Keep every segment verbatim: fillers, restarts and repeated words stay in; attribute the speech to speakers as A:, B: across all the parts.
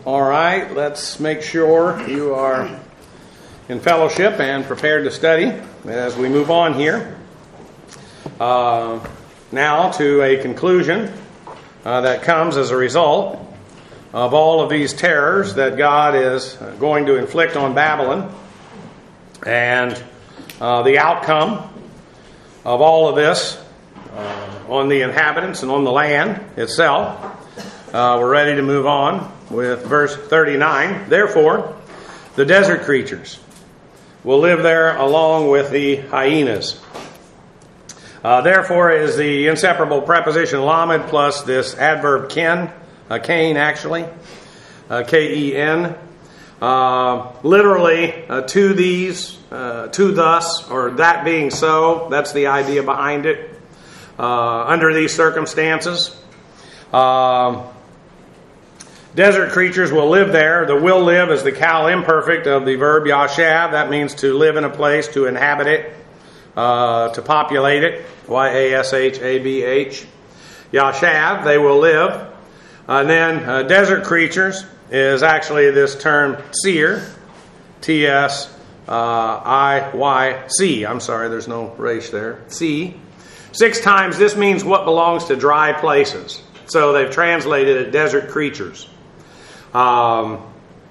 A: All right, let's make sure you are in fellowship and prepared to study as we move on here. Uh, now to a conclusion uh, that comes as a result of all of these terrors that God is going to inflict on Babylon, and uh, the outcome of all of this uh, on the inhabitants and on the land itself. Uh, we're ready to move on with verse thirty-nine. Therefore, the desert creatures will live there along with the hyenas. Uh, therefore is the inseparable preposition lamed plus this adverb ken, uh, Cain actually, uh, K E N. Uh, literally, uh, to these, uh, to thus, or that being so. That's the idea behind it. Uh, under these circumstances. Uh, Desert creatures will live there. The will live is the cal imperfect of the verb yashav. That means to live in a place, to inhabit it, uh, to populate it. Y A S H A B H. Yashav, they will live. And then uh, desert creatures is actually this term tsir. T S I Y C. I'm sorry, there's no resh there. C. Six times this means what belongs to dry places. So they've translated it desert creatures. Um,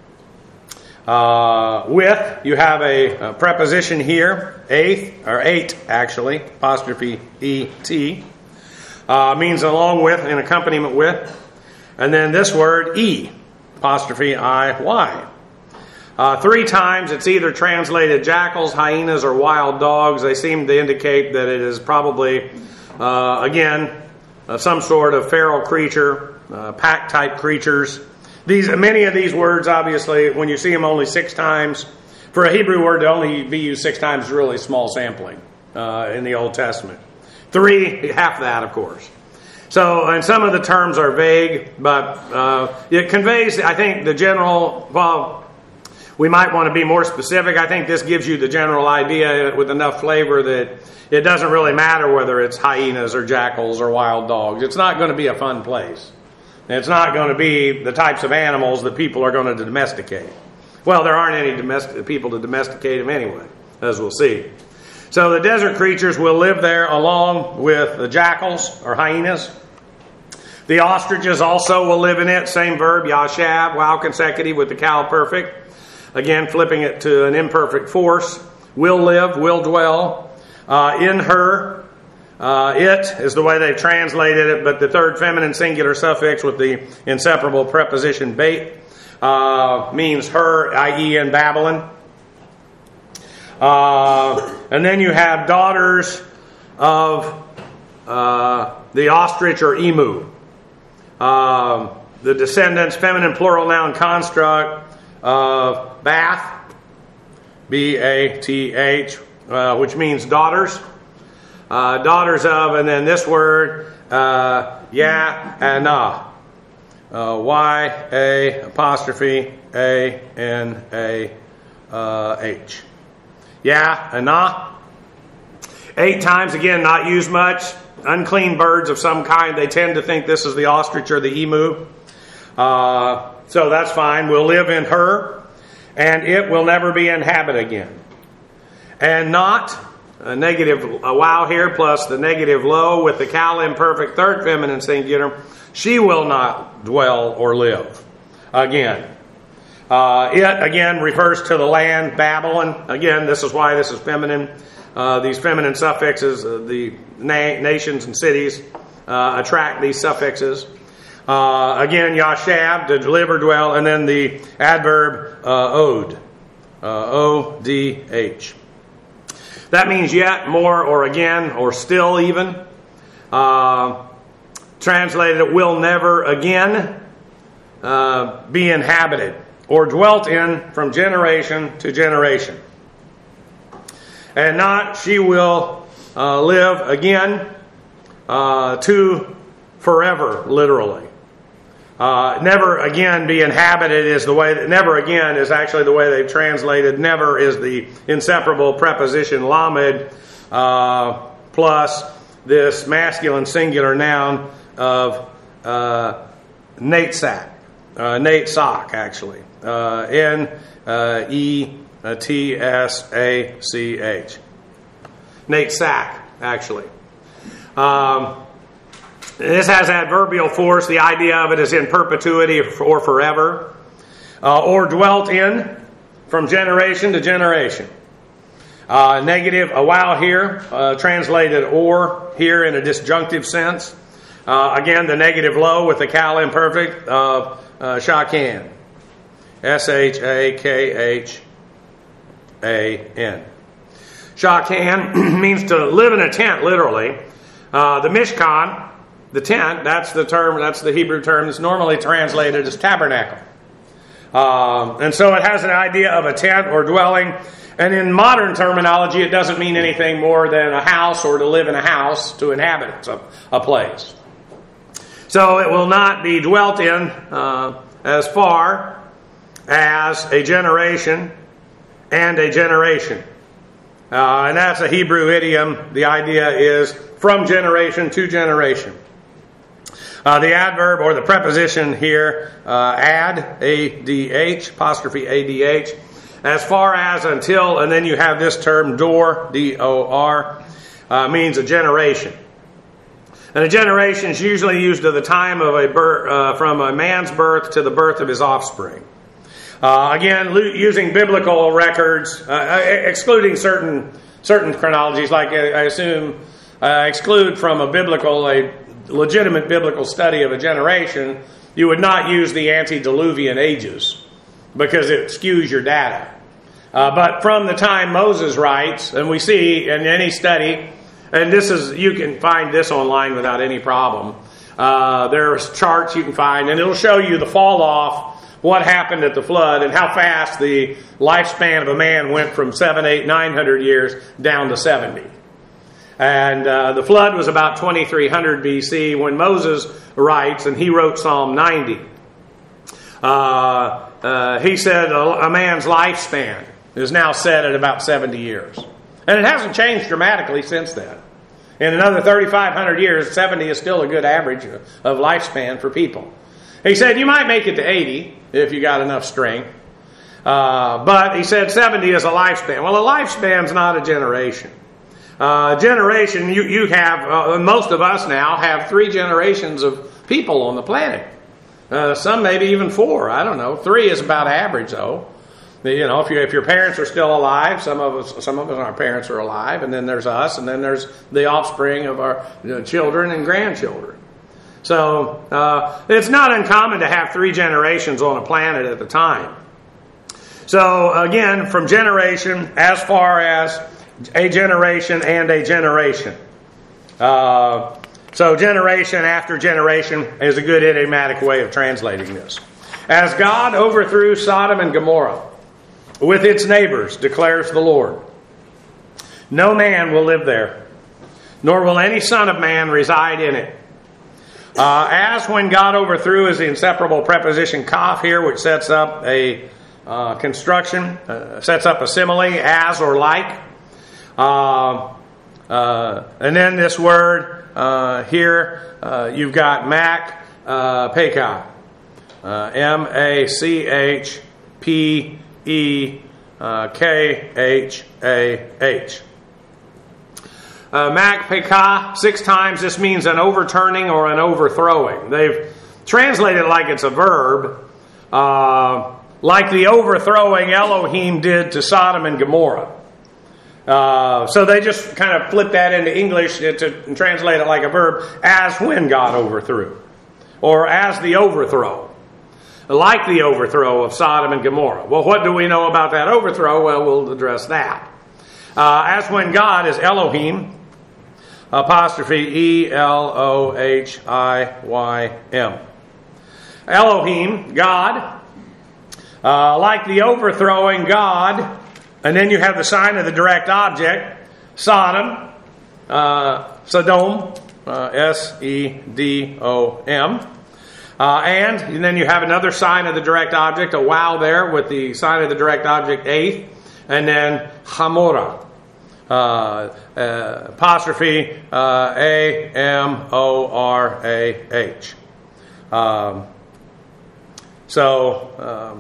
A: uh, with, you have a, a preposition here, eighth, or eight actually, apostrophe E T, uh, means along with, in accompaniment with, and then this word E, apostrophe I Y. Uh, three times it's either translated jackals, hyenas, or wild dogs. They seem to indicate that it is probably, uh, again, uh, some sort of feral creature, uh, pack-type creatures. These many of these words, obviously, when you see them only six times, for a Hebrew word to only be used six times is really small sampling uh, in the Old Testament. Three, half that, of course. So, and some of the terms are vague, but uh, it conveys, I think, the general, well, we might want to be more specific. I think this gives you the general idea with enough flavor that it doesn't really matter whether it's hyenas or jackals or wild dogs. It's not going to be a fun place. It's not going to be the types of animals that people are going to domesticate. Well, there aren't any domestic people to domesticate them anyway, as we'll see. So the desert creatures will live there along with the jackals or hyenas. The ostriches also will live in it. Same verb, yashav, while consecutive with the cal perfect. Again, flipping it to an imperfect force. Will live, will dwell. Uh, in her, uh, it is the way they've translated it, but the third feminine singular suffix with the inseparable preposition bait uh, means her, that is in Babylon. Uh, and then you have daughters of uh, the ostrich or emu. Uh, the descendants, feminine plural noun construct of Bath, B A T H, uh, which means daughters. Uh, daughters of, and then this word, uh, ya-ana. Uh, Y A apostrophe A N A H. Ya-ana. Eight times, again, not used much. Unclean birds of some kind. They tend to think this is the ostrich or the emu. Uh, so that's fine. We'll live in her, and it will never be inhabited again. And not, a negative a wow here plus the negative low with the cal imperfect third feminine singular, she will not dwell or live again. Uh, it, again, refers to the land, Babylon. Again, this is why this is feminine. Uh, these feminine suffixes, uh, the na- nations and cities uh, attract these suffixes. Uh, again, yashav, to live or dwell, and then the adverb uh, od, uh, O D H. That means yet, more, or again, or still even. Uh, translated, it will never again uh, be inhabited or dwelt in from generation to generation. And not, she will uh, live again uh, to forever, literally. Uh, never again be inhabited is the way that never again is actually the way they've translated. Never is the inseparable preposition lamed uh, plus this masculine singular noun of uh, Natsat. uh, Nate Sock, actually. Uh, N E T S A C H. Nate Sack, actually. Um, this has adverbial force. The idea of it is in perpetuity or forever, uh, or dwelt in from generation to generation. Uh, negative, a while here, uh, translated or here in a disjunctive sense. Uh, again, the negative low with the cal imperfect of uh, shakan. S H A K H A N. Shakan means to live in a tent, literally. Uh, the Mishkan, the tent, that's the term, that's the Hebrew term that's normally translated as tabernacle. Um, and so it has an idea of a tent or dwelling. And in modern terminology, it doesn't mean anything more than a house or to live in a house, to inhabit a, a place. So it will not be dwelt in uh, as far as a generation and a generation. Uh, and that's a Hebrew idiom. The idea is from generation to generation. Uh, the adverb or the preposition here, uh, ad, A D H, apostrophe A D H, as far as, until, and then you have this term, dor, D O R, uh, means a generation. And a generation is usually used at the time of a birth, uh, from a man's birth to the birth of his offspring. Uh, again, lo- using biblical records, uh, excluding certain certain chronologies, like I, I assume, uh, exclude from a biblical, a legitimate biblical study of a generation, you would not use the antediluvian ages because it skews your data. Uh, but from the time Moses writes, and we see in any study, and this is, you can find this online without any problem. Uh, there's charts you can find, and it'll show you the fall off, what happened at the flood, and how fast the lifespan of a man went from seven, eight, nine hundred years down to seventy. And uh, the flood was about twenty-three hundred B C when Moses writes, and he wrote Psalm ninety. Uh, uh, he said a, a man's lifespan is now set at about seventy years. And it hasn't changed dramatically since then. In another thirty-five hundred years, seventy is still a good average of lifespan for people. He said you might make it to eighty if you got enough strength. Uh, but he said seventy is a lifespan. Well, a lifespan's not a generation. Uh, generation, you, you have, uh, most of us now have three generations of people on the planet. Uh, some maybe even four. I don't know. Three is about average, though. You know, if you if your parents are still alive, some of us, some of us, our parents are alive, and then there's us, and then there's the offspring of our you know, children and grandchildren. So uh, it's not uncommon to have three generations on a planet at the time. So again, from generation as far as a generation and a generation. Uh, so generation after generation is a good idiomatic way of translating this. As God overthrew Sodom and Gomorrah with its neighbors, declares the Lord, no man will live there, nor will any son of man reside in it. Uh, as when God overthrew is the inseparable preposition kaf here, which sets up a uh, construction, uh, sets up a simile, as or like. Uh, uh, and then this word uh, here, uh, you've got mak uh, pekah, uh, M A C H P E K H A H. Uh, mak pekah, six times. This means an overturning or an overthrowing. They've translated it like it's a verb, uh, like the overthrowing Elohim did to Sodom and Gomorrah. Uh, so they just kind of flip that into English to, to translate it like a verb, as when God overthrew, or as the overthrow, like the overthrow of Sodom and Gomorrah. Well, what do we know about that overthrow? Well, we'll address that. Uh, as when God is Elohim, apostrophe E L O H I Y M. Elohim, God, uh, like the overthrowing God. And then you have the sign of the direct object, Sodom, uh, Sodom, uh, S E D O M. Uh, and, and then you have another sign of the direct object, a wow there with the sign of the direct object, eighth. And then Hamorah, uh, uh, apostrophe uh, A M O R A H. Um, So, um,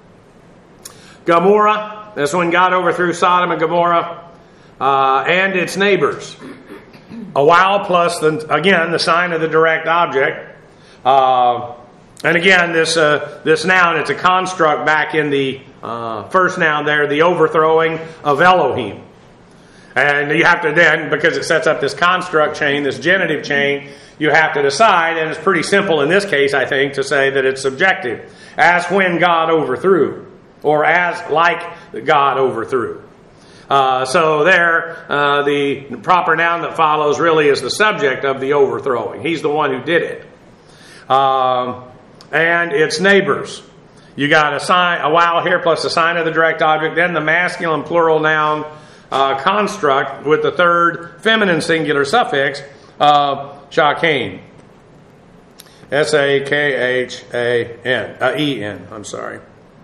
A: Gomorrah, that's when God overthrew Sodom and Gomorrah uh, and its neighbors. A wow plus, the, again, the sign of the direct object. Uh, and again, this uh, this noun, it's a construct back in the uh, first noun there, the overthrowing of Elohim. And you have to then, because it sets up this construct chain, this genitive chain, you have to decide, and it's pretty simple in this case, I think, to say that it's subjective. As when God overthrew, or as like God overthrew. Uh, so there, uh, the proper noun that follows really is the subject of the overthrowing. He's the one who did it. Um, and its neighbors. You got a sign, a wow here plus the sign of the direct object, then the masculine plural noun uh, construct with the third feminine singular suffix of shakain. S A K H A N, uh, E N, I'm sorry.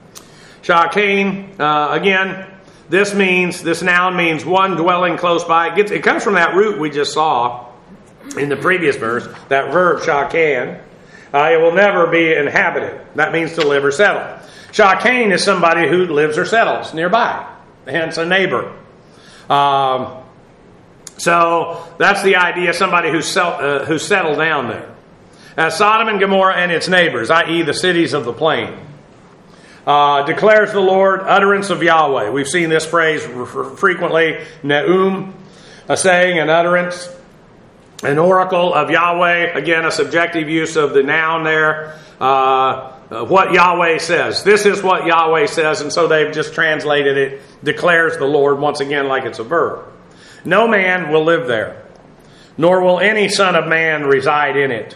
A: Shakain, uh, again, this means, this noun means one dwelling close by. It, gets, it comes from that root we just saw in the previous verse, that verb shakan. Uh, it will never be inhabited. That means to live or settle. Shakain is somebody who lives or settles nearby, hence a neighbor. Um, so that's the idea, somebody who's, uh, who's settled down there. As Sodom and Gomorrah and its neighbors, that is the cities of the plain. Uh, declares the Lord, utterance of Yahweh. We've seen this phrase frequently. Ne'um, a saying, an utterance, an oracle of Yahweh. Again, a subjective use of the noun there. Uh, uh, what Yahweh says. This is what Yahweh says, and so they've just translated it, declares the Lord, once again like it's a verb. No man will live there, nor will any son of man reside in it.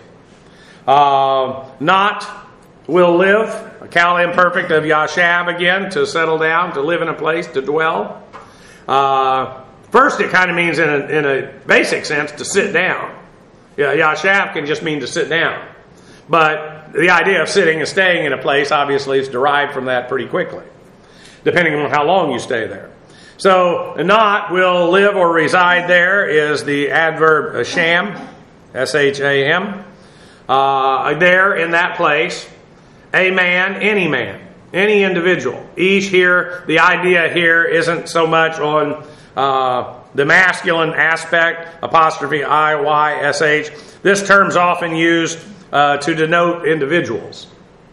A: Uh, not will live, a cal imperfect of yashab again, to settle down, to live in a place, to dwell. Uh, first, it kind of means in a, in a basic sense to sit down. Yeah, yashab can just mean to sit down. But the idea of sitting and staying in a place, obviously, is derived from that pretty quickly, depending on how long you stay there. So, not will live or reside there is the adverb sham, S H A M. Uh, there in that place. A man, any man, any individual. Ish here, the idea here isn't so much on uh, the masculine aspect, apostrophe I, Y, S, H. This term's often used uh, to denote individuals.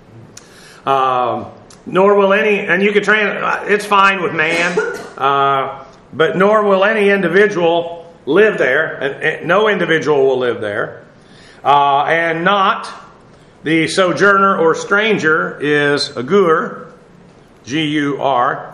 A: Um, nor will any, and you can trans, it's fine with man, uh, but nor will any individual live there, and, and no individual will live there. Uh, and not, the sojourner or stranger is a gur, G U R.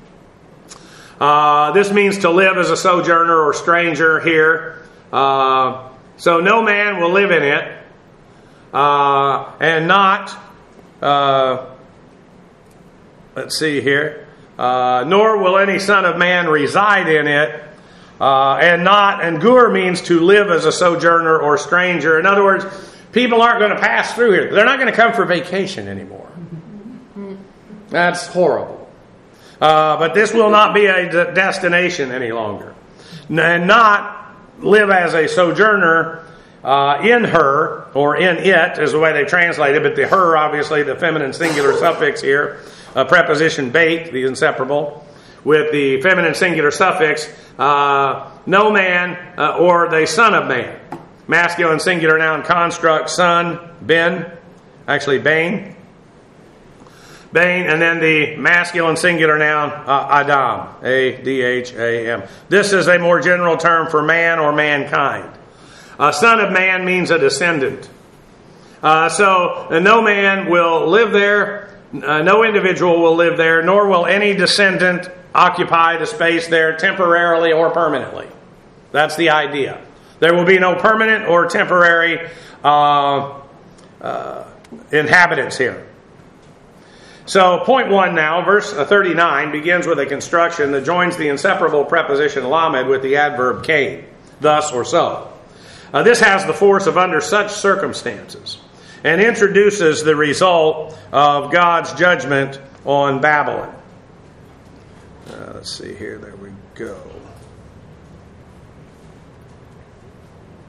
A: Uh, this means to live as a sojourner or stranger here. Uh, so no man will live in it. Uh, and not, uh, let's see here, uh, nor will any son of man reside in it. Uh, and not, and gur means to live as a sojourner or stranger. In other words, people aren't going to pass through here. They're not going to come for vacation anymore. That's horrible. Uh, but this will not be a de- destination any longer. And not live as a sojourner uh, in her, or in it, is the way they translate it. But the her, obviously, the feminine singular suffix here, a preposition bait, the inseparable, with the feminine singular suffix, uh, no man, uh, or the son of man. Masculine singular noun construct, son, ben, actually bane. Bane, and then the masculine singular noun, uh, Adam, A D H A M. This is a more general term for man or mankind. A son of man means a descendant. Uh, so, uh, no man will live there, uh, no individual will live there, nor will any descendant occupy the space there temporarily or permanently. That's the idea. There will be no permanent or temporary uh, uh, inhabitants here. So, point one now, verse thirty-nine, begins with a construction that joins the inseparable preposition lamed with the adverb kain, thus or so. Uh, this has the force of under such circumstances, and introduces the result of God's judgment on Babylon. Uh, let's see here, there we go.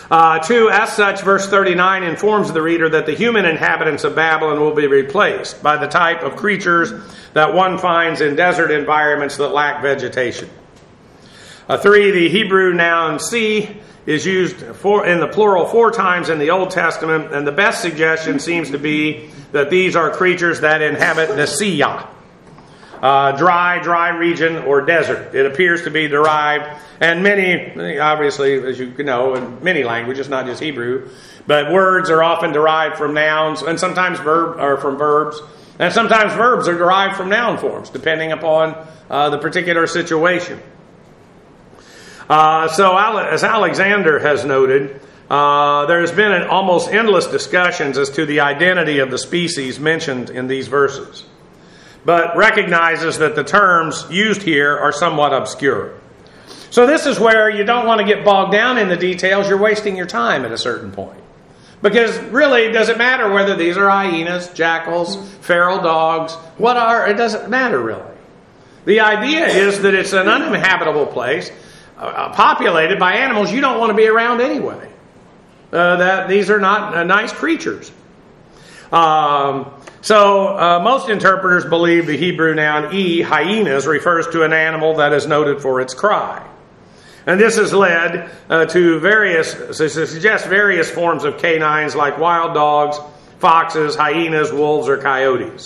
A: Uh, two, as such, verse thirty-nine informs the reader that the human inhabitants of Babylon will be replaced by the type of creatures that one finds in desert environments that lack vegetation. Uh, three, the Hebrew noun sea is used for, in the plural four times in the Old Testament, and the best suggestion seems to be that these are creatures that inhabit the Siyah, uh, dry, dry region or desert. It appears to be derived, and many, obviously, as you know, in many languages, not just Hebrew, but words are often derived from nouns, and sometimes verb or from verbs, and sometimes verbs are derived from noun forms, depending upon uh, the particular situation. Uh, so, as Alexander has noted, uh, there has been an almost endless discussions as to the identity of the species mentioned in these verses, but recognizes that the terms used here are somewhat obscure. So this is where you don't want to get bogged down in the details. You're wasting your time at a certain point. Because really, does it matter whether these are hyenas, jackals, feral dogs? What are? It doesn't matter really. The idea is that it's an uninhabitable place, Uh, populated by animals you don't want to be around anyway. Uh, that these are not uh, nice creatures. Um, so uh, most interpreters believe the Hebrew noun e, hyenas, refers to an animal that is noted for its cry. And this has led uh, to various, to suggest various forms of canines like wild dogs, foxes, hyenas, wolves, or coyotes.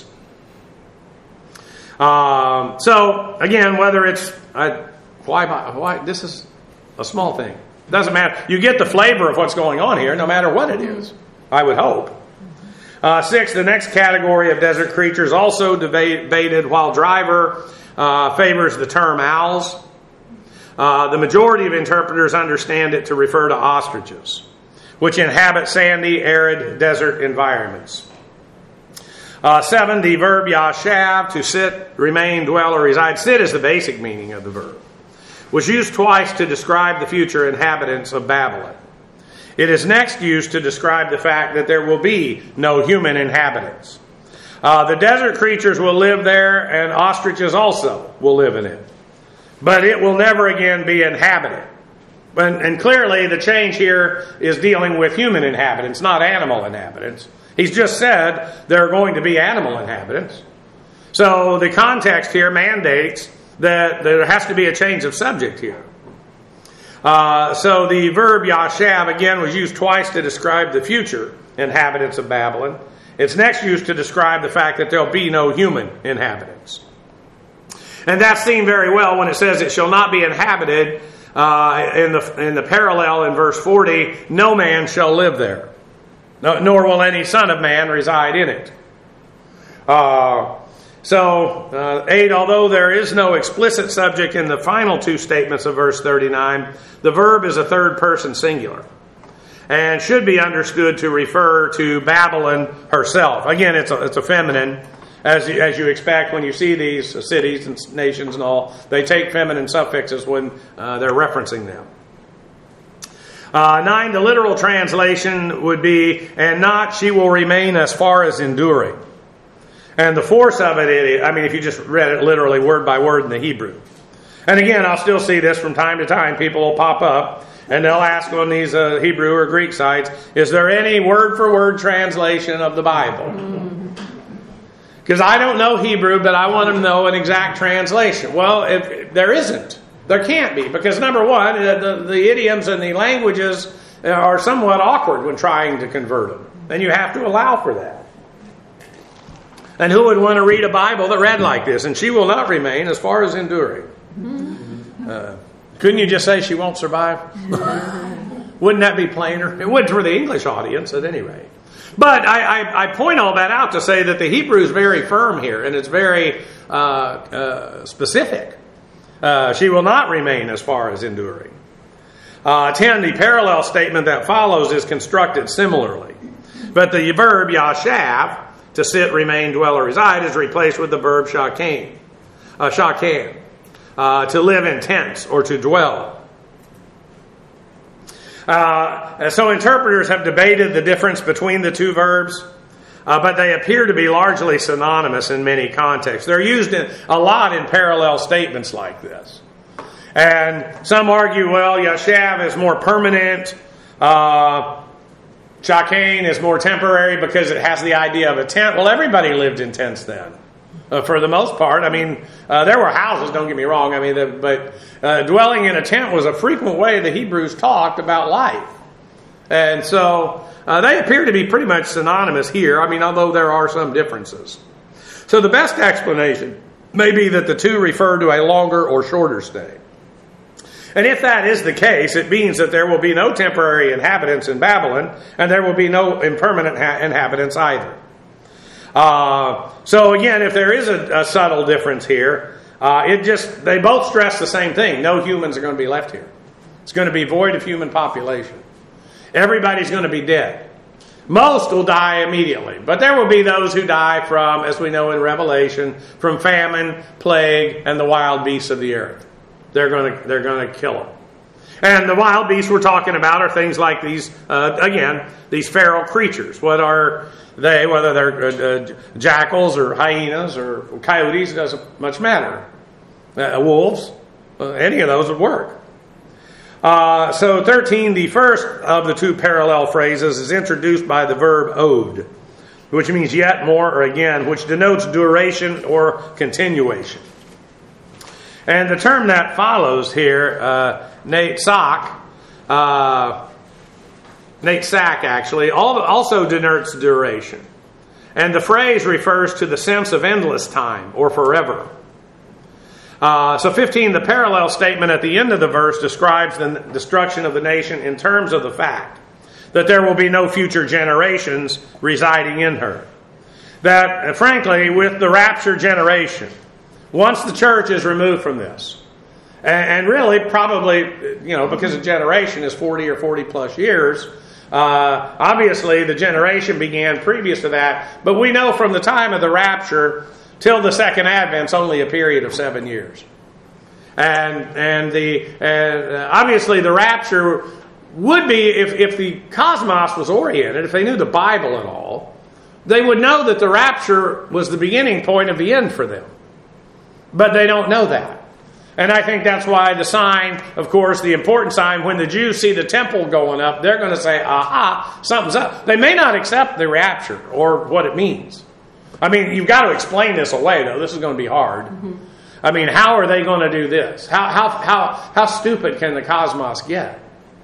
A: Um, so again, whether it's uh, Why, why? This is a small thing. Doesn't matter. You get the flavor of what's going on here, no matter what it is, I would hope. Uh, six, the next category of desert creatures, also debated, while Driver uh, favors the term owls. Uh, the majority of interpreters understand it to refer to ostriches, which inhabit sandy, arid desert environments. Uh, seven, the verb yashav, to sit, remain, dwell, or reside. Sit is the basic meaning of the verb. Was used twice to describe the future inhabitants of Babylon. It is next used to describe the fact that there will be no human inhabitants. Uh, the desert creatures will live there, and ostriches also will live in it. But it will never again be inhabited. And, and clearly the change here is dealing with human inhabitants, not animal inhabitants. He's just said there are going to be animal inhabitants. So the context here mandates that there has to be a change of subject here. Uh, so the verb yashav, again, was used twice to describe the future inhabitants of Babylon. It's next used to describe the fact that there will be no human inhabitants. And that's seen very well when it says it shall not be inhabited. Uh, in the in the parallel in verse forty, no man shall live there, no, nor will any son of man reside in it. Uh, So, uh, eight, although there is no explicit subject in the final two statements of verse thirty-nine, the verb is a third person singular and should be understood to refer to Babylon herself. Again, it's a, it's a feminine, as you, as you expect when you see these cities and nations and all. They take feminine suffixes when uh, they're referencing them. Uh, nine, the literal translation would be, and not she will remain as far as enduring. And the force of it, I mean, if you just read it literally word by word in the Hebrew. And again, I'll still see this from time to time. People will pop up and they'll ask on these uh, Hebrew or Greek sites, is there any word-for-word translation of the Bible? Because I don't know Hebrew, but I want to know an exact translation. Well, if, there isn't. There can't be. Because number one, the, the idioms and the languages are somewhat awkward when trying to convert them. And you have to allow for that. And who would want to read a Bible that read like this? And she will not remain as far as enduring. Uh, couldn't you just say she won't survive? Wouldn't that be plainer? It would for the English audience at any rate. But I, I, I point all that out to say that the Hebrew is very firm here. And it's very uh, uh, specific. Uh, she will not remain as far as enduring. Uh, ten, the parallel statement that follows is constructed similarly. But the verb yashav, to sit, remain, dwell, or reside, is replaced with the verb shakan, uh, shakan, uh, to live in tents or to dwell. Uh, so interpreters have debated the difference between the two verbs, uh, but they appear to be largely synonymous in many contexts. They're used in, a lot in parallel statements like this. And some argue, well, yashav is more permanent. Uh, Sha'akan is more temporary because it has the idea of a tent. Well, everybody lived in tents then. Uh, for the most part, I mean, uh, there were houses, don't get me wrong, I mean, the, but uh, dwelling in a tent was a frequent way the Hebrews talked about life. And so uh, they appear to be pretty much synonymous here, I mean, although there are some differences. So the best explanation may be that the two refer to a longer or shorter stay. And if that is the case, it means that there will be no temporary inhabitants in Babylon, and there will be no impermanent ha- inhabitants either. Uh, so again, if there is a, a subtle difference here, uh, it just they both stress the same thing. No humans are going to be left here. It's going to be void of human population. Everybody's going to be dead. Most will die immediately, but there will be those who die from, as we know in Revelation, from famine, plague, and the wild beasts of the earth. They're going to they're going to kill them. And the wild beasts we're talking about are things like these, uh, again, these feral creatures. What are they? Whether they're uh, uh, jackals or hyenas or coyotes, it doesn't much matter. Uh, wolves, uh, any of those would work. Uh, so thirteen, the first of the two parallel phrases, is introduced by the verb od, which means yet, more, or again, which denotes duration or continuation. And the term that follows here, uh, Nate Sock, uh, Nate Sack actually, also denotes duration. And the phrase refers to the sense of endless time or forever. Uh, so fifteen, the parallel statement at the end of the verse describes the destruction of the nation in terms of the fact that there will be no future generations residing in her. That, frankly, with the rapture generation, once the church is removed from this, and, and really probably, you know, because a generation is forty or forty plus years, uh, obviously the generation began previous to that, but we know from the time of the rapture till the second advent's only a period of seven years. And and the and obviously the rapture would be, if, if the cosmos was oriented, if they knew the Bible at all, they would know that the rapture was the beginning point of the end for them. But they don't know that. And I think that's why the sign, of course, the important sign, when the Jews see the temple going up, they're going to say, aha, something's up. They may not accept the rapture or what it means. I mean, you've got to explain this away, though. This is going to be hard. Mm-hmm. I mean, how are they going to do this? How, how, how, how stupid can the cosmos get?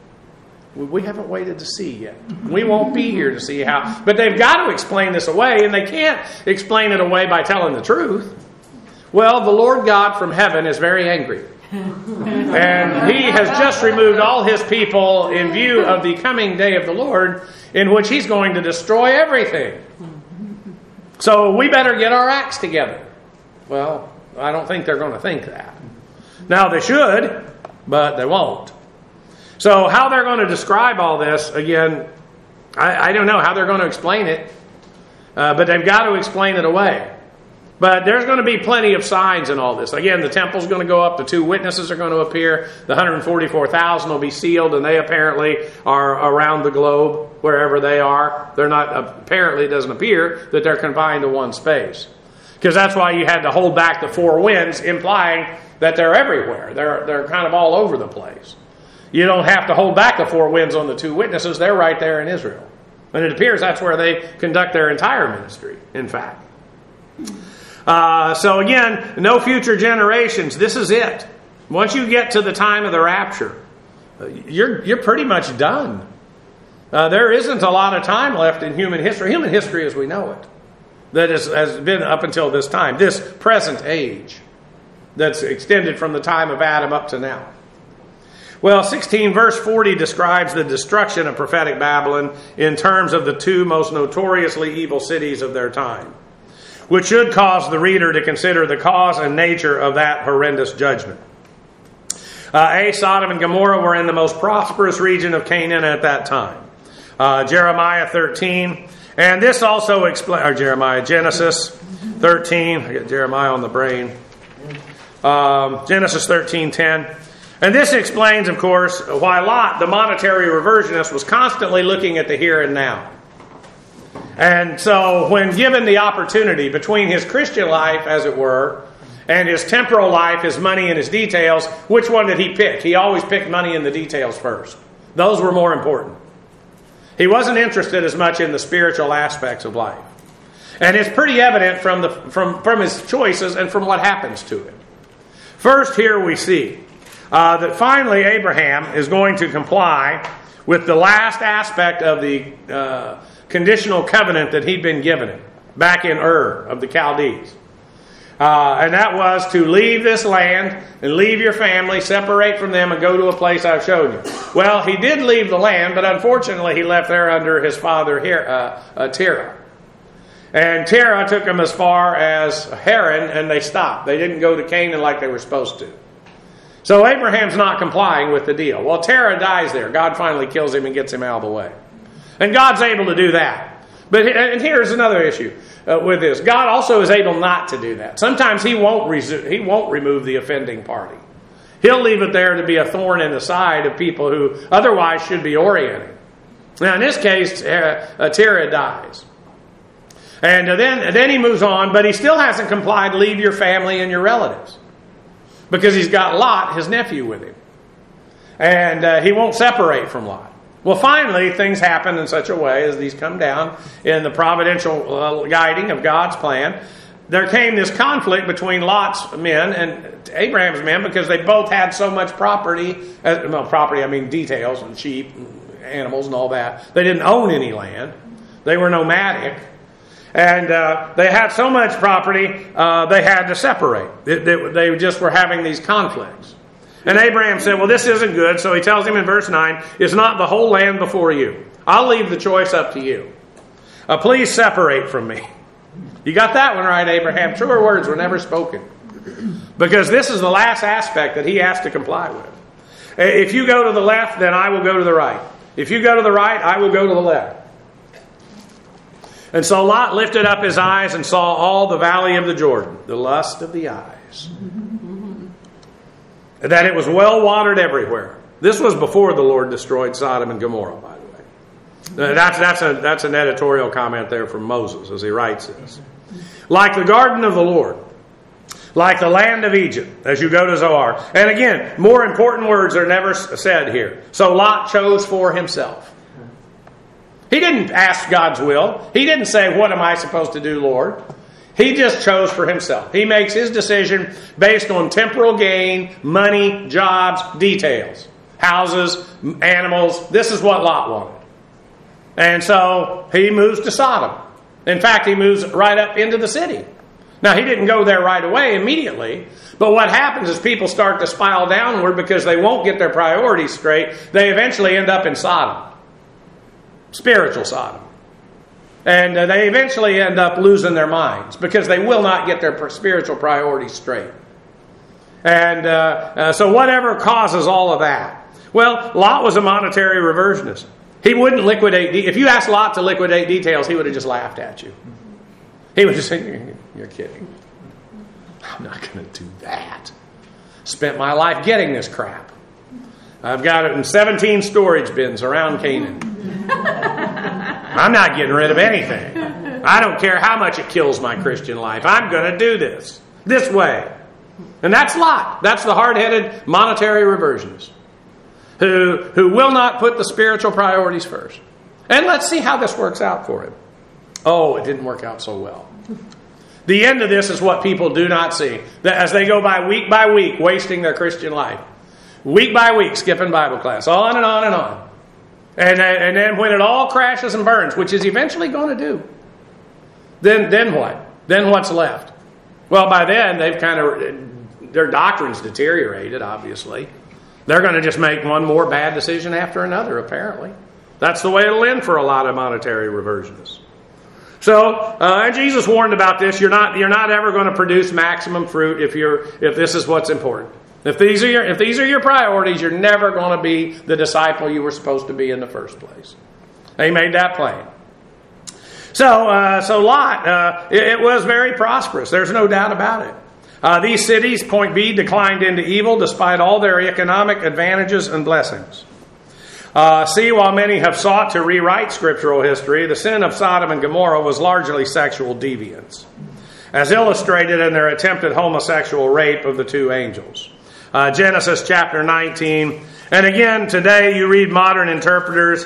A: We haven't waited to see yet. We won't be here to see how. But they've got to explain this away, and they can't explain it away by telling the truth. Well, the Lord God from heaven is very angry. And He has just removed all His people in view of the coming day of the Lord, in which He's going to destroy everything. So we better get our acts together. Well, I don't think they're going to think that. Now, they should, but they won't. So how they're going to describe all this, again, I, I don't know how they're going to explain it. Uh, but they've got to explain it away. But there's going to be plenty of signs in all this. Again, the temple's going to go up. The two witnesses are going to appear. The one hundred forty-four thousand will be sealed, and they apparently are around the globe, wherever they are. They're not, apparently it doesn't appear that they're confined to one space. Because that's why you had to hold back the four winds, implying that they're everywhere. They're, they're kind of all over the place. You don't have to hold back the four winds on the two witnesses. They're right there in Israel. And it appears that's where they conduct their entire ministry, in fact. Uh, so again, no future generations. This is it. Once you get to the time of the rapture, you're you're pretty much done. Uh, there isn't a lot of time left in human history. Human history as we know it. That is, has been up until this time. This present age. That's extended from the time of Adam up to now. Well, sixteen verse forty describes the destruction of prophetic Babylon in terms of the two most notoriously evil cities of their time, which should cause the reader to consider the cause and nature of that horrendous judgment. Uh, A, Sodom and Gomorrah were in the most prosperous region of Canaan at that time. Uh, Jeremiah thirteen, and this also explains, or Jeremiah, Genesis thirteen, I get Jeremiah on the brain. Um, Genesis thirteen ten. And this explains, of course, why Lot, the monetary reversionist, was constantly looking at the here and now. And so when given the opportunity between his Christian life, as it were, and his temporal life, his money and his details, which one did he pick? He always picked money and the details first. Those were more important. He wasn't interested as much in the spiritual aspects of life. And it's pretty evident from, the, from, from his choices and from what happens to him. First, here we see uh, that finally Abraham is going to comply with the last aspect of the uh, conditional covenant that he'd been given him back in Ur of the Chaldees. Uh, and that was to leave this land and leave your family, separate from them, and go to a place I've shown you. Well, he did leave the land, but unfortunately he left there under his father uh, uh, Terah. And Terah took him as far as Haran, and they stopped. They didn't go to Canaan like they were supposed to. So Abraham's not complying with the deal. Well, Terah dies there. God finally kills him and gets him out of the way. And God's able to do that. But and here's another issue uh, with this. God also is able not to do that. Sometimes he won't, resu- he won't remove the offending party. He'll leave it there to be a thorn in the side of people who otherwise should be oriented. Now, in this case, uh, uh, Terah dies. And uh, then, then he moves on, but he still hasn't complied, leave your family and your relatives. Because he's got Lot, his nephew, with him. And uh, he won't separate from Lot. Well, finally, things happen in such a way as these come down in the providential uh, guiding of God's plan. There came this conflict between Lot's men and Abraham's men because they both had so much property. Uh, well, property, I mean details and sheep and animals and all that. They didn't own any land. They were nomadic. And uh, they had so much property, uh, they had to separate. They, they, they just were having these conflicts. And Abraham said, well, this isn't good. So he tells him in verse nine, is not the whole land before you? I'll leave the choice up to you. Uh, please separate from me. You got that one right, Abraham. Truer words were never spoken. Because this is the last aspect that he has to comply with. If you go to the left, then I will go to the right. If you go to the right, I will go to the left. And so Lot lifted up his eyes and saw all the valley of the Jordan, the lust of the eyes. That it was well watered everywhere. This was before the Lord destroyed Sodom and Gomorrah, by the way. That's, that's, a, that's an editorial comment there from Moses as he writes this. Like the garden of the Lord, like the land of Egypt, as you go to Zoar. And again, more important words are never said here. So Lot chose for himself. He didn't ask God's will. He didn't say, what am I supposed to do, Lord? He just chose for himself. He makes his decision based on temporal gain, money, jobs, details. Houses, animals. This is what Lot wanted. And so he moves to Sodom. In fact, he moves right up into the city. Now, he didn't go there right away immediately. But what happens is people start to spiral downward because they won't get their priorities straight. They eventually end up in Sodom. Spiritual Sodom. And uh, they eventually end up losing their minds because they will not get their spiritual priorities straight. And uh, uh, so whatever causes all of that. Well, Lot was a monetary reversionist. He wouldn't liquidate. De- if you asked Lot to liquidate details, he would have just laughed at you. He would just say, you're kidding. I'm not going to do that. Spent my life getting this crap. I've got it in seventeen storage bins around Canaan. I'm not getting rid of anything. I don't care how much it kills my Christian life. I'm going to do this. This way. And that's Lot. That's the hard-headed monetary reversionist. Who, who will not put the spiritual priorities first. And let's see how this works out for him. Oh, it didn't work out so well. The end of this is what people do not see. That as they go by week by week, wasting their Christian life. Week by week, skipping Bible class. On and on and on. And, and then when it all crashes and burns, which is eventually going to do, then, then what? Then what's left? Well, by then, they've kind of, their doctrine's deteriorated, obviously. They're going to just make one more bad decision after another, apparently. That's the way it'll end for a lot of monetary reversionists. So, uh, and Jesus warned about this. You're not, you're not ever going to produce maximum fruit if you're, if this is what's important. If these are your, if these are your priorities, you're never going to be the disciple you were supposed to be in the first place. He made that plain. So, uh, so Lot, uh, it, it was very prosperous. There's no doubt about it. Uh, these cities, point B, declined into evil despite all their economic advantages and blessings. Uh, see, while many have sought to rewrite scriptural history, the sin of Sodom and Gomorrah was largely sexual deviance, as illustrated in their attempted homosexual rape of the two angels. Uh, Genesis chapter nineteen. And again, today you read modern interpreters,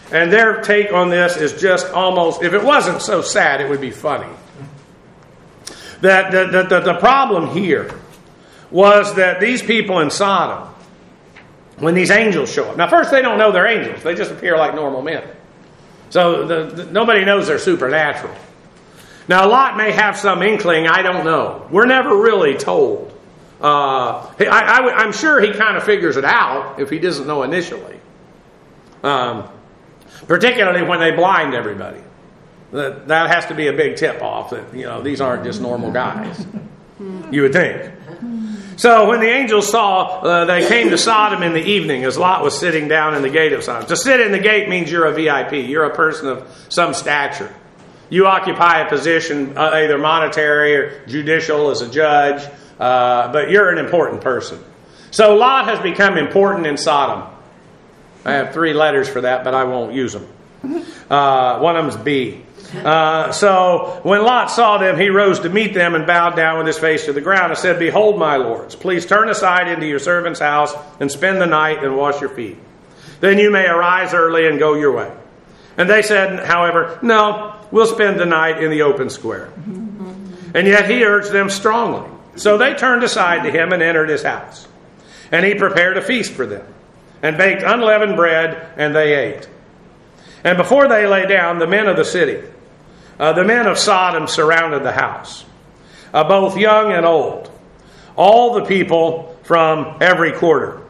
A: And their take on this is just almost, if it wasn't so sad, it would be funny. That the, the, the, the problem here was that these people in Sodom, when these angels show up. Now, first, they don't know they're angels. They just appear like normal men. So the, the, nobody knows they're supernatural. Now, Lot may have some inkling. I don't know. We're never really told. Uh, I, I, I'm sure he kind of figures it out if he doesn't know initially. Um, particularly when they blind everybody. That, that has to be a big tip-off that, you know, these aren't just normal guys. You would think. So when the angels saw, uh, they came to Sodom in the evening as Lot was sitting down in the gate of Sodom. To sit in the gate means you're a V I P. You're a person of some stature. You occupy a position, uh, either monetary or judicial as a judge, uh, but you're an important person. So Lot has become important in Sodom. I have three letters for that, but I won't use them. Uh, one of them is B. Uh, so when Lot saw them, he rose to meet them and bowed down with his face to the ground and said, "Behold, my lords, please turn aside into your servant's house and spend the night and wash your feet. Then you may arise early and go your way." And they said, however, "No, we'll spend the night in the open square." And yet he urged them strongly. So they turned aside to him and entered his house. And he prepared a feast for them and baked unleavened bread, and they ate. And before they lay down, the men of the city, Uh, the men of Sodom surrounded the house, uh, both young and old, all the people from every quarter.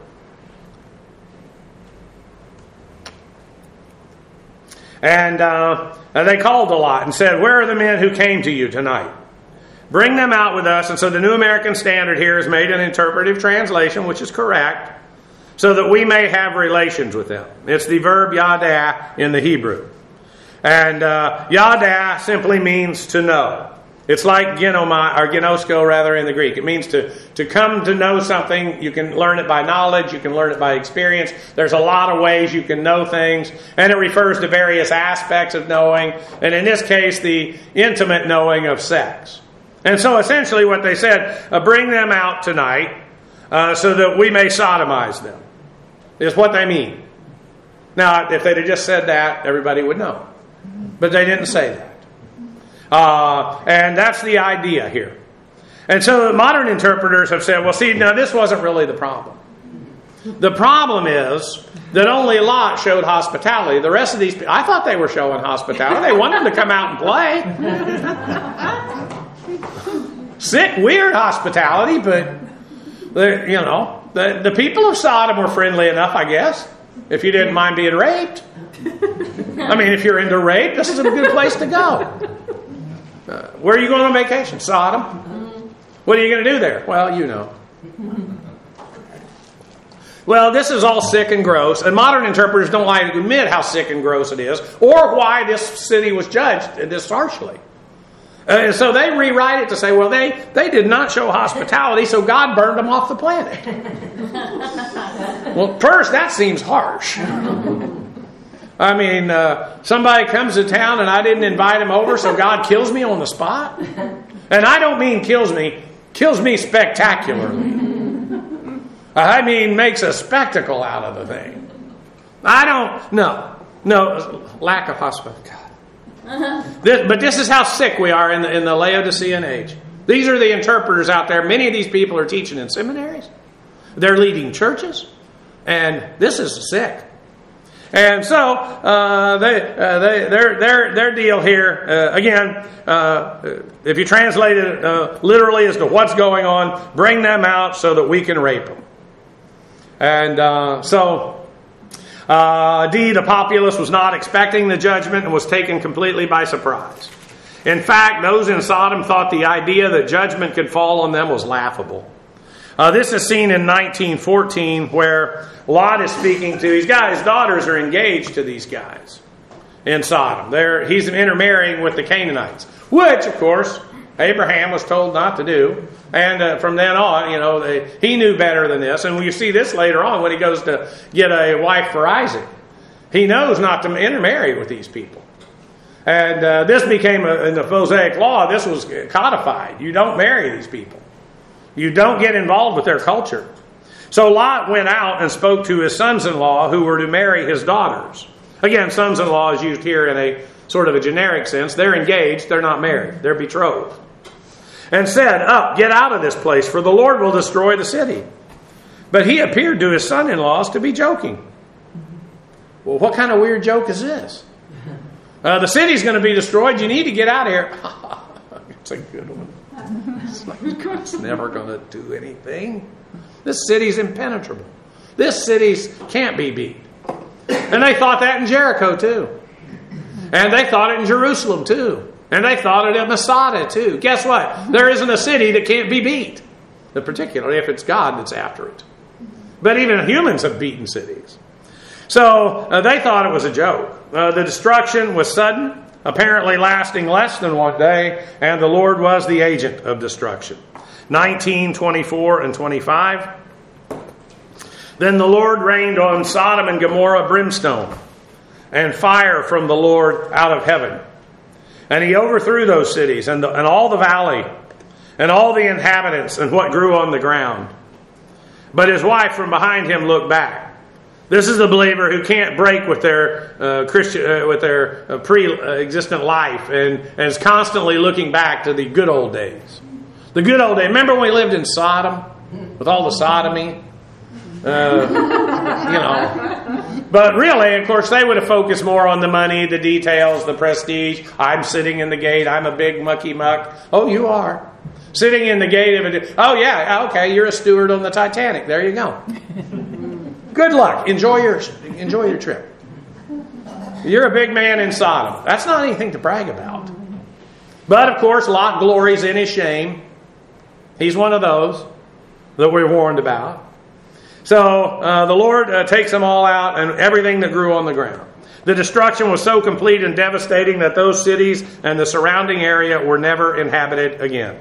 A: And uh, they called to Lot and said, "Where are the men who came to you tonight? Bring them out with us." And so the New American Standard here has made an interpretive translation, which is correct, so that we may have relations with them. It's the verb yada in the Hebrew. And uh, yada simply means to know. It's like genomai, or genosko rather in the Greek. It means to, to come to know something. You can learn it by knowledge. You can learn it by experience. There's a lot of ways you can know things. And it refers to various aspects of knowing. And in this case, the intimate knowing of sex. And so essentially what they said, uh, bring them out tonight uh, so that we may sodomize them, is what they mean. Now, if they'd have just said that, everybody would know. But they didn't say that. Uh, and that's the idea here. And so modern interpreters have said, well, see, now this wasn't really the problem. The problem is that only Lot showed hospitality. The rest of these people, I thought they were showing hospitality. They wanted to come out and play. Sick, weird hospitality, but, you know, the, the people of Sodom were friendly enough, I guess, if you didn't mind being raped. I mean, if you're into rape, this is a good place to go. Uh, where are you going on vacation? Sodom? What are you going to do there? Well, you know. Well, this is all sick and gross, and modern interpreters don't like to admit how sick and gross it is, or why this city was judged this harshly. Uh, and so they rewrite it to say, well, they, they did not show hospitality, so God burned them off the planet. Well, first, that seems harsh. I mean, uh, somebody comes to town and I didn't invite him over, so God kills me on the spot? And I don't mean kills me, kills me spectacularly. I mean makes a spectacle out of the thing. I don't, no, no, lack of hospitality. This, but this is how sick we are in the, in the Laodicean age. These are the interpreters out there. Many of these people are teaching in seminaries. They're leading churches. And this is sick. And so uh, they, uh, they, their, their, their deal here, uh, again, uh, if you translate it uh, literally as to what's going on, bring them out so that we can rape them. And uh, so, uh, indeed, the populace was not expecting the judgment and was taken completely by surprise. In fact, those in Sodom thought the idea that judgment could fall on them was laughable. Uh, this is seen in nineteen fourteen, where Lot is speaking to these guys. His daughters are engaged to these guys in Sodom. They're, he's intermarrying with the Canaanites, which, of course, Abraham was told not to do. And uh, from then on, you know, they, he knew better than this. And you see this later on when he goes to get a wife for Isaac. He knows not to intermarry with these people. And uh, this became, a, in the Mosaic law, this was codified. You don't marry these people. You don't get involved with their culture. So Lot went out and spoke to his sons-in-law who were to marry his daughters. Again, sons-in-law is used here in a sort of a generic sense. They're engaged, they're not married, they're betrothed. And said, "Up, get out of this place, for the Lord will destroy the city." But he appeared to his son-in-laws to be joking. Well, what kind of weird joke is this? Uh, the city's going to be destroyed. You need to get out of here. It's a good one. It's like, God's never going to do anything. This city's impenetrable. This city's can't be beat. And they thought that in Jericho too. And they thought it in Jerusalem too. And they thought it in Masada too. Guess what? There isn't a city that can't be beat. Particularly if it's God that's after it. But even humans have beaten cities. So uh, they thought it was a joke. Uh, the destruction was sudden, apparently lasting less than one day, and the Lord was the agent of destruction. nineteen, twenty-four, and twenty-five. Then the Lord rained on Sodom and Gomorrah brimstone and fire from the Lord out of heaven. And he overthrew those cities and, the, and all the valley and all the inhabitants and what grew on the ground. But his wife from behind him looked back. This is the believer who can't break with their uh, Christian, uh, with their uh, pre-existent life, and, and is constantly looking back to the good old days. The good old days. Remember when we lived in Sodom with all the sodomy? Uh, you know. But really, of course, they would have focused more on the money, the details, the prestige. I'm sitting in the gate. I'm a big mucky muck. Oh, you are. Sitting in the gate of a... Oh, yeah, okay, you're a steward on the Titanic. There you go. Good luck. Enjoy your enjoy your trip. You're a big man in Sodom. That's not anything to brag about. But, of course, Lot glories in his shame. He's one of those that we're warned about. So, uh, the Lord uh, takes them all out and everything that grew on the ground. The destruction was so complete and devastating that those cities and the surrounding area were never inhabited again.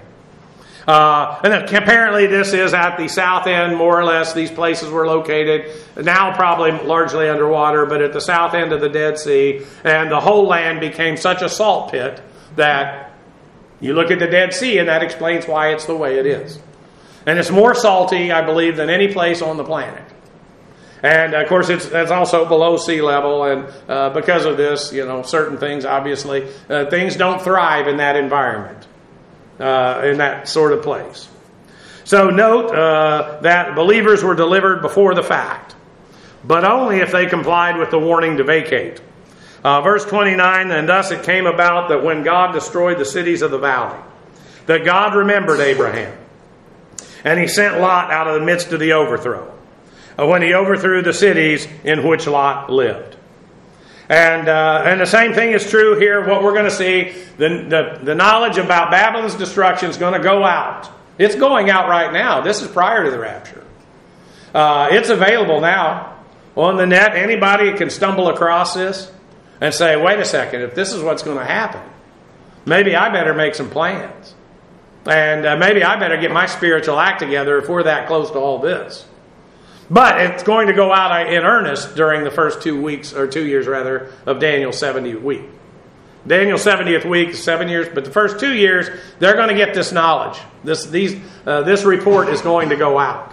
A: Uh, and then apparently this is at the south end, more or less. These places were located, now probably largely underwater, but at the south end of the Dead Sea. And the whole land became such a salt pit that you look at the Dead Sea and that explains why it's the way it is. And it's more salty, I believe, than any place on the planet. And, of course, it's, it's also below sea level. And uh, because of this, you know, certain things, obviously, uh, things don't thrive in that environment. Uh, in that sort of place. So note uh, that believers were delivered before the fact, but only if they complied with the warning to vacate. Uh, verse twenty-nine, and thus it came about that when God destroyed the cities of the valley, that God remembered Abraham, and he sent Lot out of the midst of the overthrow, uh, when he overthrew the cities in which Lot lived. And uh, and the same thing is true here. What we're going to see, the, the, the knowledge about Babylon's destruction is going to go out. It's going out right now. This is prior to the rapture. Uh, it's available now on the net. Anybody can stumble across this and say, wait a second, if this is what's going to happen, maybe I better make some plans. And uh, maybe I better get my spiritual act together if we're that close to all this. But it's going to go out in earnest during the first two weeks, or two years rather, of Daniel's seventieth week. Daniel's seventieth week, seven years, but the first two years, they're going to get this knowledge. This these uh, this report is going to go out.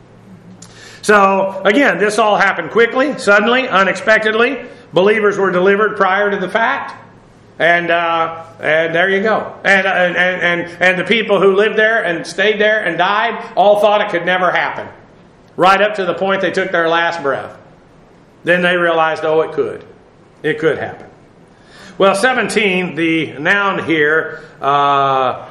A: So, again, this all happened quickly, suddenly, unexpectedly. Believers were delivered prior to the fact. And uh, and there you go. And, and, and, and the people who lived there and stayed there and died all thought it could never happen. Right up to the point they took their last breath. Then they realized, oh, it could. It could happen. Well, seventeen, the noun here, uh,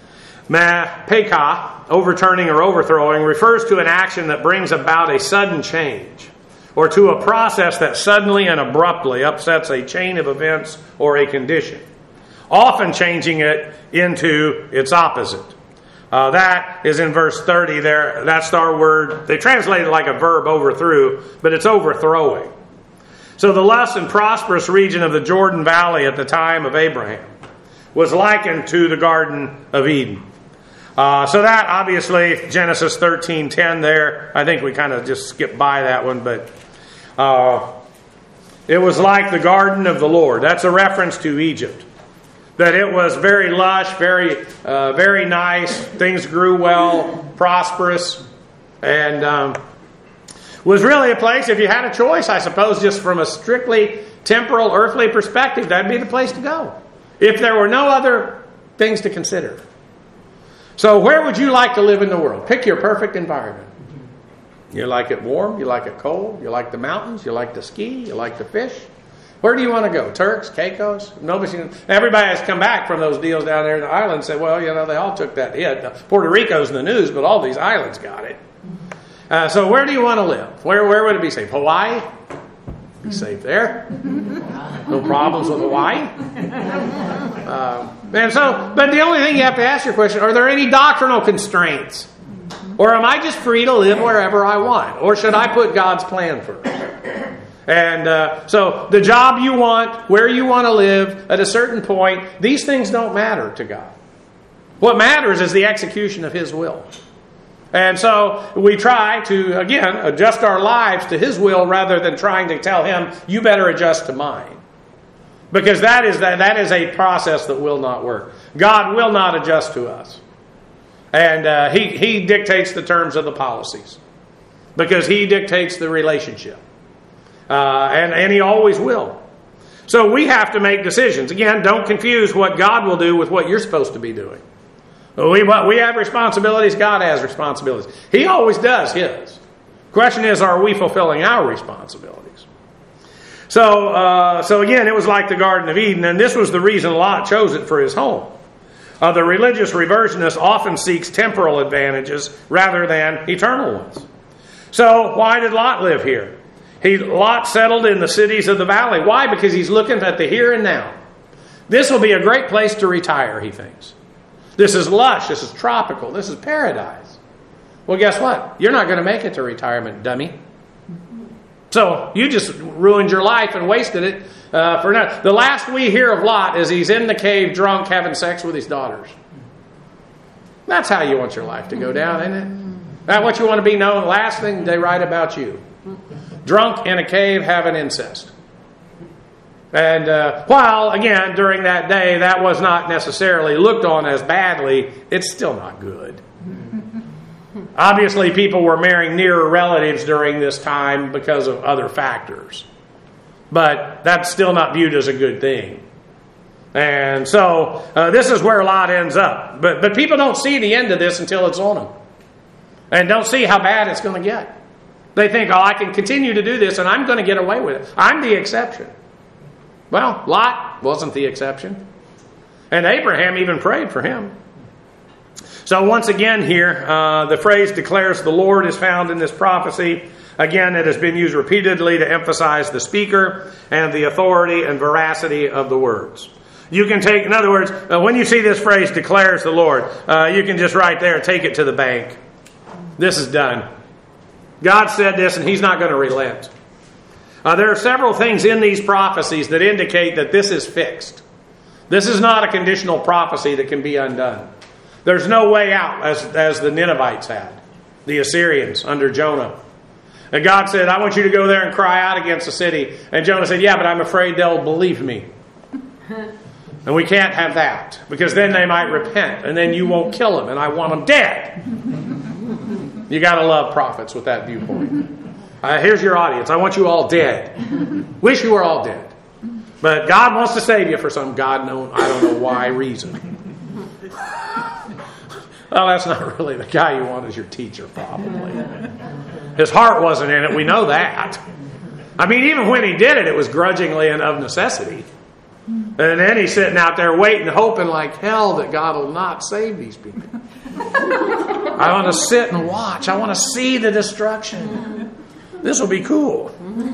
A: mapeka, overturning or overthrowing, refers to an action that brings about a sudden change, or to a process that suddenly and abruptly upsets a chain of events or a condition, often changing it into its opposite. Uh, that is in verse thirty there. That's our word. They translate it like a verb, overthrew, but it's overthrowing. So the lush and prosperous region of the Jordan Valley at the time of Abraham was likened to the Garden of Eden. Uh, so that, obviously, Genesis thirteen ten there, I think we kind of just skipped by that one, but uh, it was like the garden of the Lord. That's a reference to Egypt. That it was very lush, very uh, very nice. Things grew well, prosperous, and um, was really a place, if you had a choice, I suppose, just from a strictly temporal, earthly perspective, that'd be the place to go. If there were no other things to consider. So where would you like to live in the world? Pick your perfect environment. You like it warm? You like it cold? You like the mountains? You like to ski? You like to fish? Where do you want to go? Turks? Caicos? Nobody, everybody has come back from those deals down there in the island and said, well, you know, they all took that hit. Puerto Rico's in the news, but all these islands got it. Uh, so where do you want to live? Where, where would it be safe? Hawaii? Be safe there. No problems with Hawaii. Um, and so, but the only thing you have to ask your question, are there any doctrinal constraints? Or am I just free to live wherever I want? Or should I put God's plan first? And uh, so the job you want, where you want to live, at a certain point, these things don't matter to God. What matters is the execution of His will. And so we try to, again, adjust our lives to His will rather than trying to tell Him, you better adjust to mine. Because that is, that, that is a process that will not work. God will not adjust to us. And uh, he, he dictates the terms of the policies. Because He dictates the relationship. Uh, and, and He always will. So we have to make decisions. Again, don't confuse what God will do with what you're supposed to be doing. We, we have responsibilities. God has responsibilities. He always does His. Question is, are we fulfilling our responsibilities? So, uh, so again, it was like the Garden of Eden, and this was the reason Lot chose it for his home. Uh, the religious reversionist often seeks temporal advantages rather than eternal ones. So, why did Lot live here? He Lot settled in the cities of the valley. Why? Because he's looking at the here and now. This will be a great place to retire, he thinks. This is lush. This is tropical. This is paradise. Well, guess what? You're not going to make it to retirement, dummy. So you just ruined your life and wasted it uh, for nothing. The last we hear of Lot is he's in the cave drunk having sex with his daughters. That's how you want your life to go down, isn't it? That's what you want to be known. Last thing they write about you. Drunk in a cave having incest. And uh, while, again, during that day, that was not necessarily looked on as badly, it's still not good. Obviously, people were marrying nearer relatives during this time because of other factors. But that's still not viewed as a good thing. And so, uh, this is where Lot ends up. But, but people don't see the end of this until it's on them. And don't see how bad it's going to get. They think, oh, I can continue to do this and I'm going to get away with it. I'm the exception. Well, Lot wasn't the exception. And Abraham even prayed for him. So once again here, uh, the phrase declares the Lord is found in this prophecy. Again, it has been used repeatedly to emphasize the speaker and the authority and veracity of the words. You can take, in other words, uh, when you see this phrase declares the Lord, uh, you can just right there take it to the bank. This is done. God said this and He's not going to relent. Uh, there are several things in these prophecies that indicate that this is fixed. This is not a conditional prophecy that can be undone. There's no way out, as, as the Ninevites had, the Assyrians under Jonah. And God said, I want you to go there and cry out against the city. And Jonah said, yeah, but I'm afraid they'll believe me. And we can't have that, because then they might repent, and then you won't kill them, and I want them dead. You got to love prophets with that viewpoint. Uh, here's your audience. I want you all dead. Wish you were all dead. But God wants to save you for some God known, I don't know why, reason. Well, that's not really the guy you want as your teacher, probably. His heart wasn't in it. We know that. I mean, even when he did it, it was grudgingly and of necessity. And then he's sitting out there waiting, hoping like hell that God will not save these people. I want to sit and watch. I want to see the destruction. This will be cool.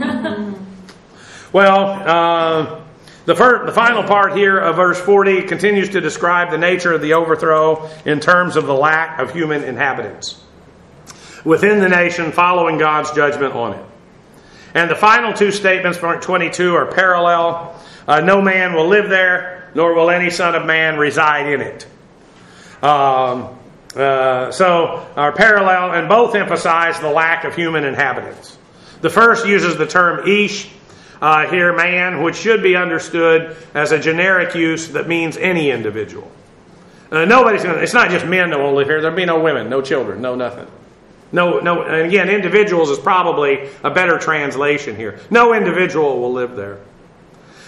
A: Well, uh, the, first, the final part here of verse forty continues to describe the nature of the overthrow in terms of the lack of human inhabitants within the nation following God's judgment on it. And the final two statements from twenty-two are parallel. Uh, no man will live there, nor will any son of man reside in it. Um, uh, so, are parallel, and both emphasize the lack of human inhabitants. The first uses the term ish, uh, here, man, which should be understood as a generic use that means any individual. Uh, nobody's going to, it's not just men that will live here. There'll be no women, no children, no nothing. No, no, and again, individuals is probably a better translation here. No individual will live there.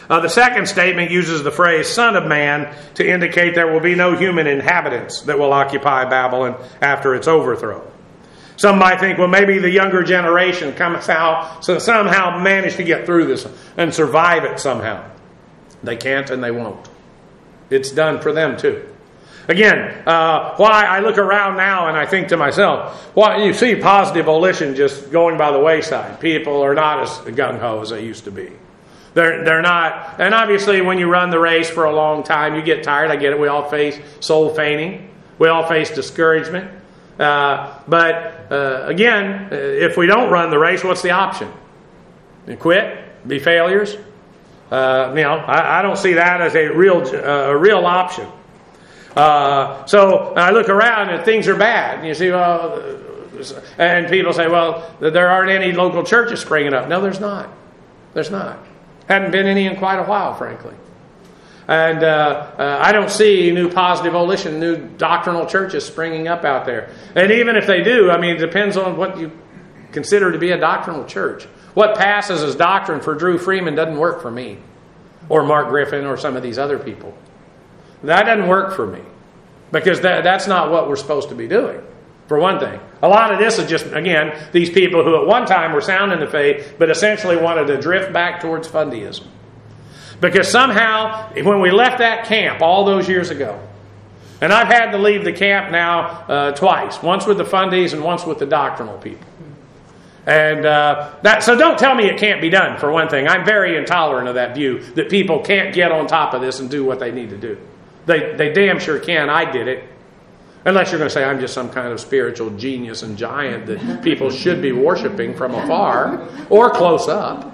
A: Uh, the second statement uses the phrase Son of Man to indicate there will be no human inhabitants that will occupy Babylon after its overthrow. Some might think, well, maybe the younger generation comes out, so somehow manage to get through this and survive it somehow. They can't and they won't. It's done for them too. Again, uh, why I look around now and I think to myself, why you see positive volition just going by the wayside. People are not as gung-ho as they used to be. They're, they're not, and obviously when you run the race for a long time, you get tired. I get it. We all face soul fainting. We all face discouragement. Uh, but uh, again, if we don't run the race, what's the option? You quit? Be failures? Uh, you know, I, I don't see that as a real, uh, a real option. Uh, so I look around and things are bad. And you see, well, and people say, well, there aren't any local churches springing up. No, there's not. There's not. Hadn't been any in quite a while, frankly. And uh, uh, I don't see new positive volition, new doctrinal churches springing up out there. And even if they do, I mean, it depends on what you consider to be a doctrinal church. What passes as doctrine for Drew Freeman doesn't work for me, or Mark Griffin, or some of these other people. That doesn't work for me, because that, that's not what we're supposed to be doing, for one thing. A lot of this is just, again, these people who at one time were sound in the faith, but essentially wanted to drift back towards fundyism. Because somehow, when we left that camp all those years ago, and I've had to leave the camp now uh, twice, once with the fundies and once with the doctrinal people. And uh, that, so don't tell me it can't be done, for one thing. I'm very intolerant of that view, that people can't get on top of this and do what they need to do. They, they damn sure can. I did it. Unless you're going to say I'm just some kind of spiritual genius and giant that people should be worshiping from afar or close up.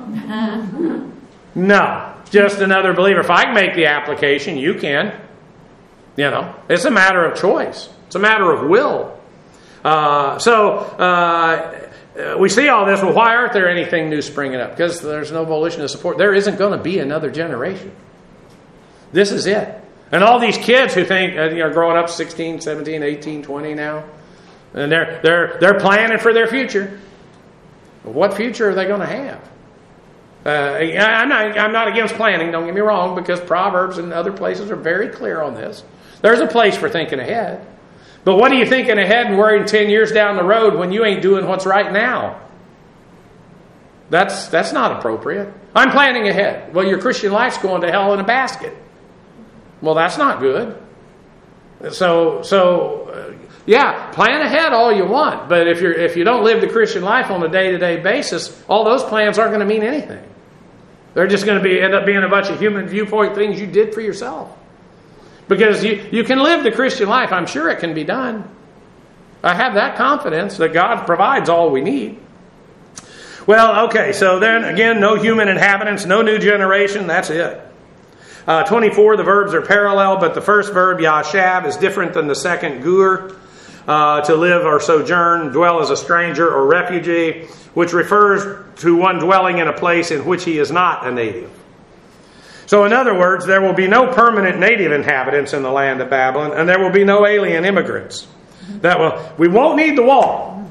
A: No, just another believer. If I can make the application, you can. You know, it's a matter of choice. It's a matter of will. Uh, so uh, we see all this. Well, why aren't there anything new springing up? Because there's no volition to support. There isn't going to be another generation. This is it. And all these kids who think, uh, you know, growing up sixteen, seventeen, eighteen, twenty now, and they're they're they're planning for their future. What future are they going to have? Uh, I'm not I'm not against planning. Don't get me wrong, because Proverbs and other places are very clear on this. There's a place for thinking ahead. But what are you thinking ahead and worrying ten years down the road when you ain't doing what's right now? That's that's not appropriate. I'm planning ahead. Well, your Christian life's going to hell in a basket. Well, that's not good. So, so uh, yeah, plan ahead all you want. But if you're if you don't live the Christian life on a day-to-day basis, all those plans aren't going to mean anything. They're just going to be end up being a bunch of human viewpoint things you did for yourself. Because you, you can live the Christian life. I'm sure it can be done. I have that confidence that God provides all we need. Well, okay, so then again, no human inhabitants, no new generation, that's it. Uh, twenty-four, the verbs are parallel, but the first verb, yashav, is different than the second, gur, uh, to live or sojourn, dwell as a stranger or refugee, which refers to one dwelling in a place in which he is not a native. So in other words, there will be no permanent native inhabitants in the land of Babylon, and there will be no alien immigrants. That will, we won't need the wall.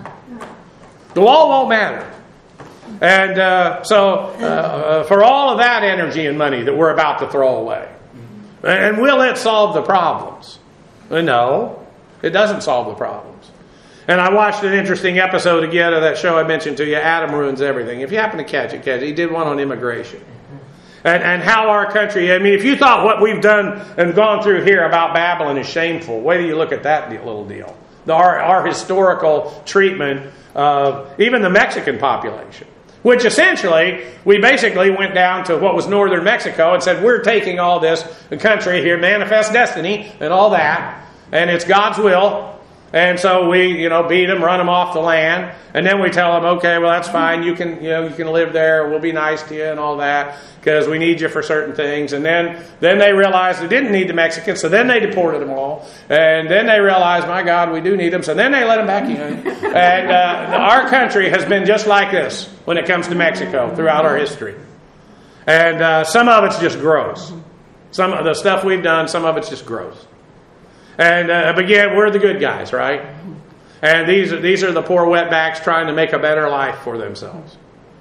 A: The wall won't matter. And uh, so uh, for all of that energy and money that we're about to throw away, and will it solve the problems? No, it doesn't solve the problems. And I watched an interesting episode again of that show I mentioned to you, Adam Ruins Everything. If you happen to catch it, catch it. He did one on immigration. And, and how our country, I mean, if you thought what we've done and gone through here about Babylon is shameful, wait till you look at that little deal. The, our, our historical treatment of even the Mexican population. Which essentially, we basically went down to what was northern Mexico and said, we're taking all this country here, manifest destiny and all that, and it's God's will. And so we, you know, beat them, run them off the land, and then we tell them, okay, well, that's fine. You can, you know, you can live there. We'll be nice to you and all that because we need you for certain things. And then, then they realized they didn't need the Mexicans, so then they deported them all. And then they realized, my God, we do need them, so then they let them back in. And uh, our country has been just like this when it comes to Mexico throughout our history. And uh, some of it's just gross. Some of the stuff we've done, some of it's just gross. And uh, again, we're the good guys, right? And these, these are the poor wetbacks trying to make a better life for themselves.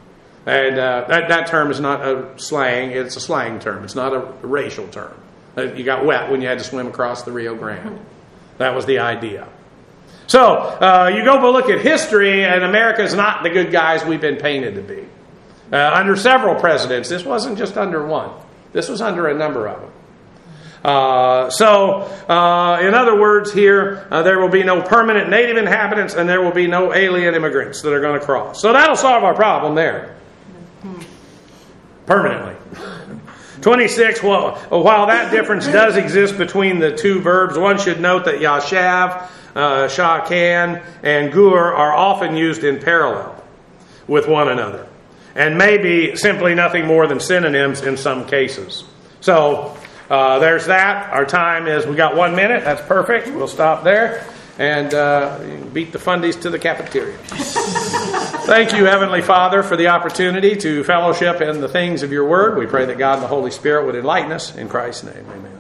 A: And uh, that, that term is not a slang, it's a slang term. It's not a racial term. Uh, you got wet when you had to swim across the Rio Grande. That was the idea. So, uh, you go look at history, and America is not the good guys we've been painted to be. Uh, under several presidents, this wasn't just under one. This was under a number of them. Uh, so, uh, in other words here, uh, there will be no permanent native inhabitants, and there will be no alien immigrants that are going to cross. So that'll solve our problem there. Permanently. twenty-six, well, while that difference does exist between the two verbs, one should note that yashav, uh, shakan, and gur are often used in parallel with one another, and may be simply nothing more than synonyms in some cases. So, uh, there's that. Our time is, we got one minute. That's perfect. We'll stop there and uh, beat the fundies to the cafeteria. Thank you, Heavenly Father, for the opportunity to fellowship in the things of your word. We pray that God and the Holy Spirit would enlighten us. In Christ's name, amen.